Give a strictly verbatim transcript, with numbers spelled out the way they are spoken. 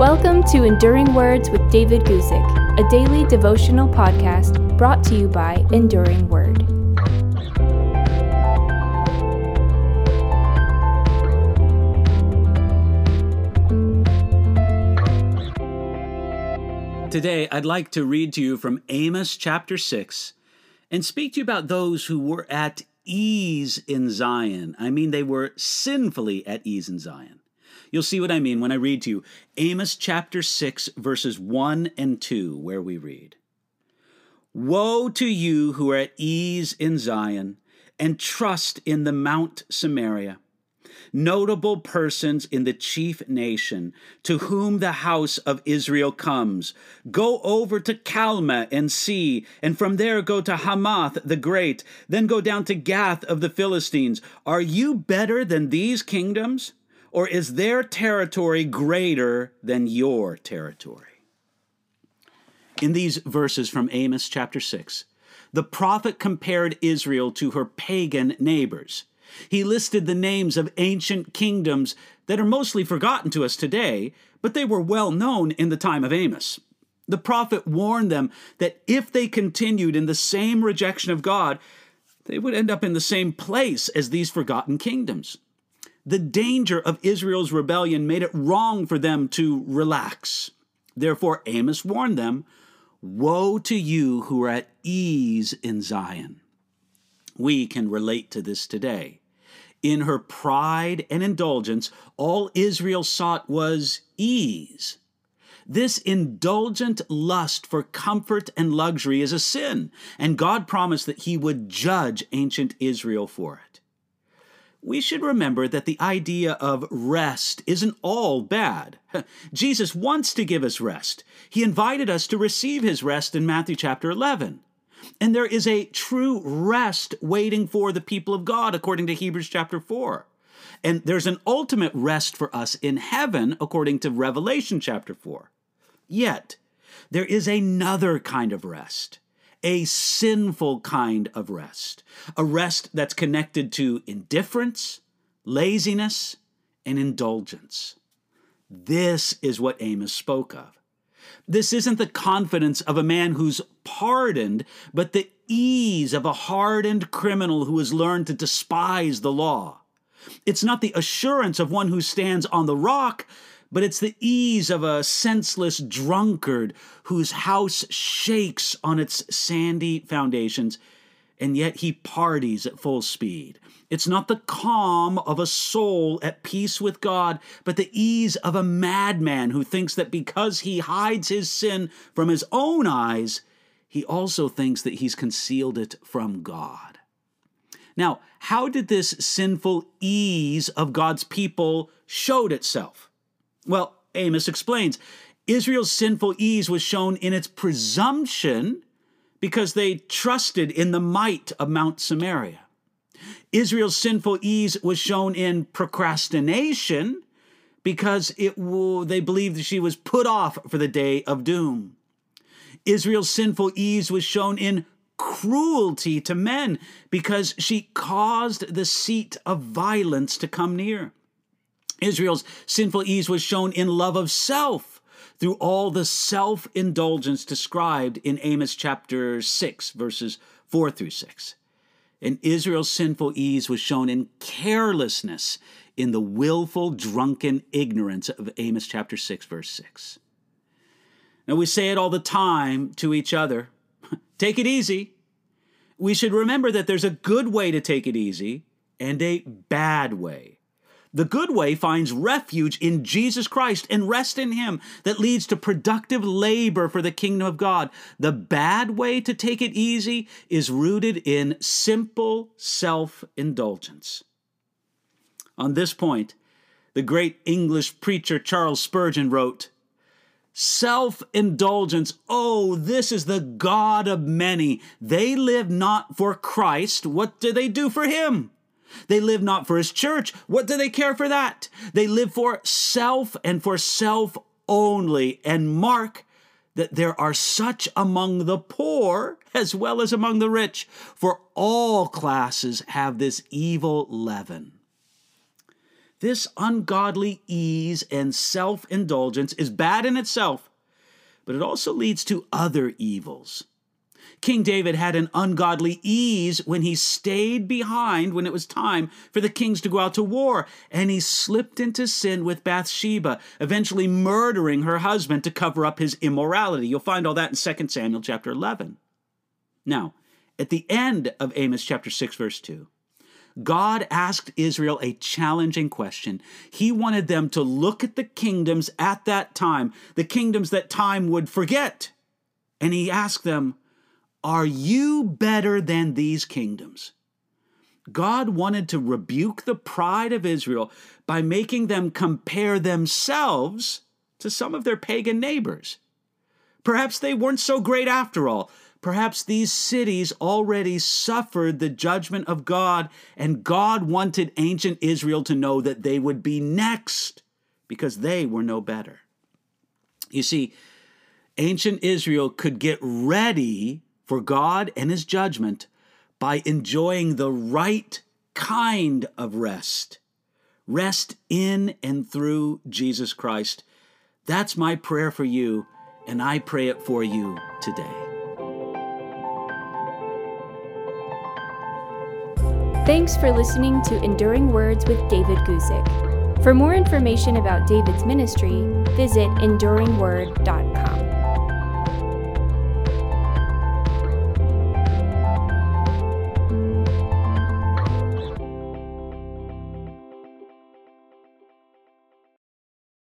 Welcome to Enduring Words with David Guzik, a daily devotional podcast brought to you by Enduring Word. Today, I'd like to read to you from Amos chapter six and speak to you about those who were at ease in Zion. I mean, they were sinfully at ease in Zion. You'll see what I mean when I read to you Amos chapter six, verses one and two, where we read, "Woe to you who are at ease in Zion and trust in the Mount Samaria, notable persons in the chief nation, to whom the house of Israel comes. Go over to Calmeh and see, and from there go to Hamath the great, then go down to Gath of the Philistines. Are you better than these kingdoms? Or is their territory greater than your territory?" In these verses from Amos chapter six, the prophet compared Israel to her pagan neighbors. He listed the names of ancient kingdoms that are mostly forgotten to us today, but they were well known in the time of Amos. The prophet warned them that if they continued in the same rejection of God, they would end up in the same place as these forgotten kingdoms. The danger of Israel's rebellion made it wrong for them to relax. Therefore, Amos warned them, "Woe to you who are at ease in Zion." We can relate to this today. In her pride and indulgence, all Israel sought was ease. This indulgent lust for comfort and luxury is a sin, and God promised that he would judge ancient Israel for it. We should remember that the idea of rest isn't all bad. Jesus wants to give us rest. He invited us to receive his rest in Matthew chapter eleven. And there is a true rest waiting for the people of God, according to Hebrews chapter four. And there's an ultimate rest for us in heaven, according to Revelation chapter four. Yet, there is another kind of rest. A sinful kind of rest, a rest that's connected to indifference, laziness, and indulgence. This is what Amos spoke of. This isn't the confidence of a man who's pardoned, but the ease of a hardened criminal who has learned to despise the law. It's not the assurance of one who stands on the rock, but it's the ease of a senseless drunkard whose house shakes on its sandy foundations, and yet he parties at full speed. It's not the calm of a soul at peace with God, but the ease of a madman who thinks that because he hides his sin from his own eyes, he also thinks that he's concealed it from God. Now, how did this sinful ease of God's people showed itself? Well, Amos explains, Israel's sinful ease was shown in its presumption because they trusted in the might of Mount Samaria. Israel's sinful ease was shown in procrastination because it they believed that she was put off for the day of doom. Israel's sinful ease was shown in cruelty to men because she caused the seat of violence to come near. Israel's sinful ease was shown in love of self through all the self-indulgence described in Amos chapter six, verses four through six. And Israel's sinful ease was shown in carelessness in the willful, drunken ignorance of Amos chapter six, verse six. Now, we say it all the time to each other, take it easy. We should remember that there's a good way to take it easy and a bad way. The good way finds refuge in Jesus Christ and rest in him that leads to productive labor for the kingdom of God. The bad way to take it easy is rooted in simple self-indulgence. On this point, the great English preacher Charles Spurgeon wrote, "Self-indulgence, oh, this is the god of many. They live not for Christ. What do they do for him? They live not for his church. What do they care for that? They live for self and for self only. And mark that there are such among the poor as well as among the rich, for all classes have this evil leaven." This ungodly ease and self-indulgence is bad in itself, but it also leads to other evils. King David had an ungodly ease when he stayed behind when it was time for the kings to go out to war, and he slipped into sin with Bathsheba, eventually murdering her husband to cover up his immorality. You'll find all that in Second Samuel chapter eleven. Now, at the end of Amos chapter six, verse two, God asked Israel a challenging question. He wanted them to look at the kingdoms at that time, the kingdoms that time would forget. And he asked them, are you better than these kingdoms? God wanted to rebuke the pride of Israel by making them compare themselves to some of their pagan neighbors. Perhaps they weren't so great after all. Perhaps these cities already suffered the judgment of God, and God wanted ancient Israel to know that they would be next because they were no better. You see, ancient Israel could get ready for God and his judgment by enjoying the right kind of rest. Rest in and through Jesus Christ. That's my prayer for you, and I pray it for you today. Thanks for listening to Enduring Words with David Guzik. For more information about David's ministry, visit enduring word dot com.